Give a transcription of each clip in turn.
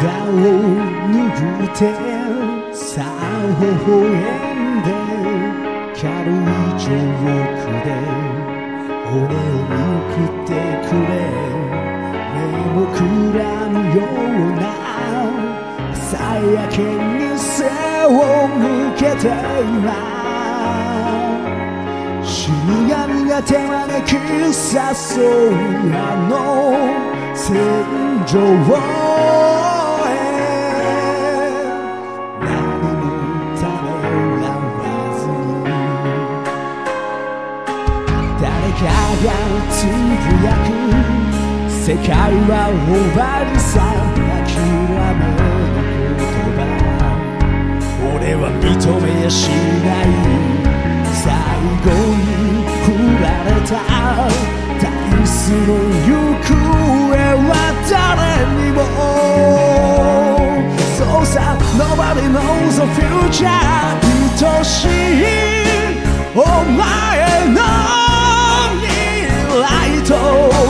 顔を拭ってさあ微笑んで軽いジョークで俺を見送ってくれ目もくらむような朝焼けに背を向けて今死神が手招き誘うあの戦場へ何もためらわずに誰かがつぶやく世界は終わりさ諦めの言葉俺は認めやしない最後に振られたダイスの行方は誰にもそうさ Nobody knows the future 愛しいお前の未来と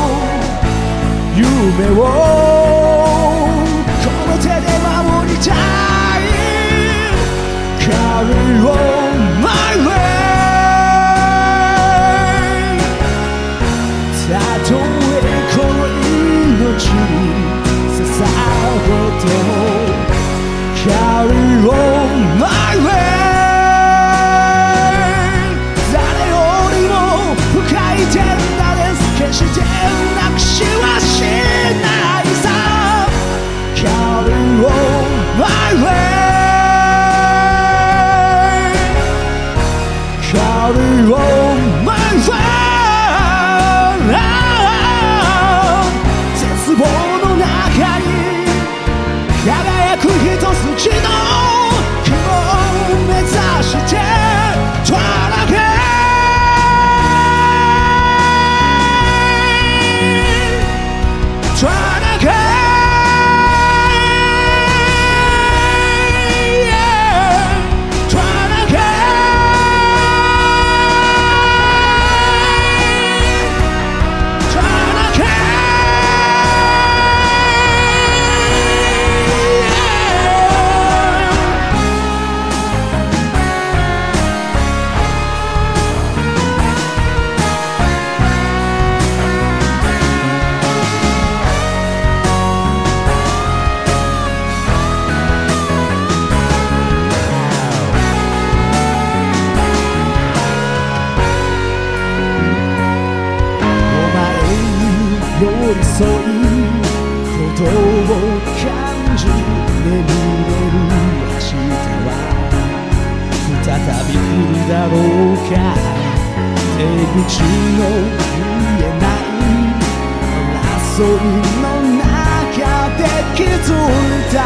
夢をこの手で守りたい Carry on my wayたとえこの命に捧げても Carry on my way 誰よりも深い天だです決してなくしはしないさ Carry on my way Carry on my way絶望の中に輝く一筋の希望を目指してトラケトラケ寄り添い鼓動を感じ眠れる明日は再び来るだろうか出口の見えない争いの中で気づいた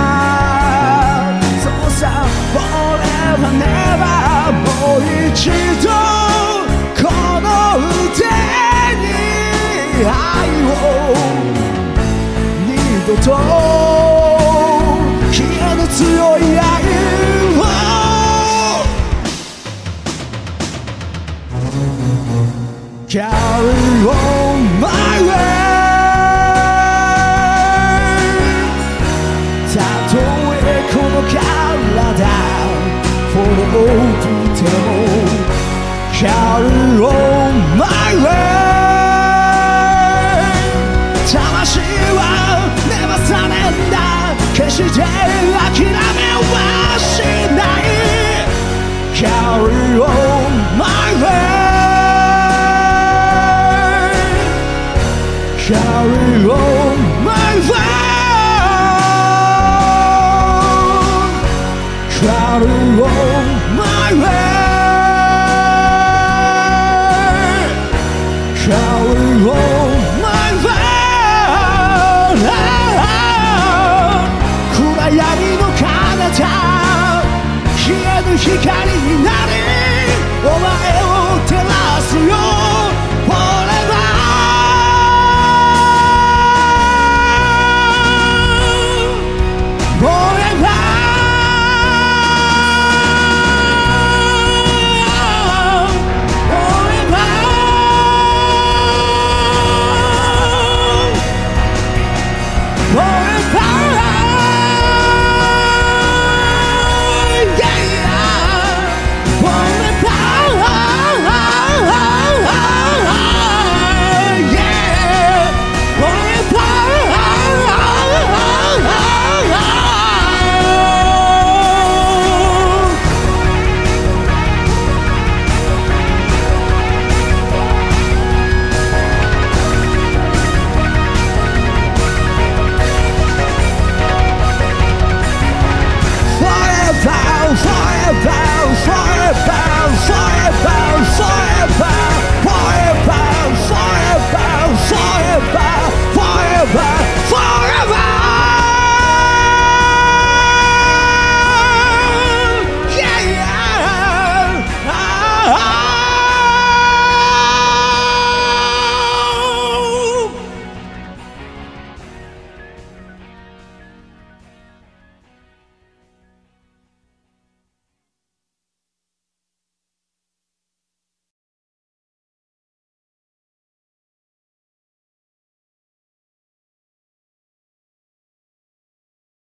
そうさ Forever Never もう一度この腕に愛を二度と消えぬ強い愛を Carry on my way たとえこの体 Follow とても Carry on my way魂は目は覚めんだ決して諦めはしない Carry on my way Carry on my way Carry on my way